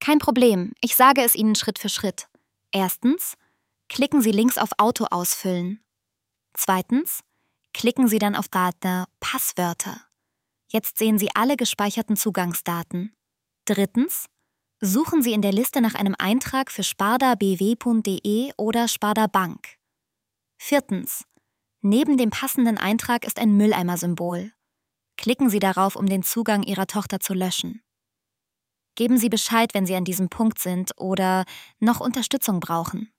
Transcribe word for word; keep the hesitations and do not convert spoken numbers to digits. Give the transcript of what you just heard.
Kein Problem, ich sage es Ihnen Schritt für Schritt. Erstens, klicken Sie links auf Auto ausfüllen. Zweitens, klicken Sie dann auf Partner Passwörter. Jetzt sehen Sie alle gespeicherten Zugangsdaten. Drittens, suchen Sie in der Liste nach einem Eintrag für sparda b w punkt d e oder Sparda Bank. Viertens, neben dem passenden Eintrag ist ein Mülleimer-Symbol. Klicken Sie darauf, um den Zugang Ihrer Tochter zu löschen. Geben Sie Bescheid, wenn Sie an diesem Punkt sind oder noch Unterstützung brauchen.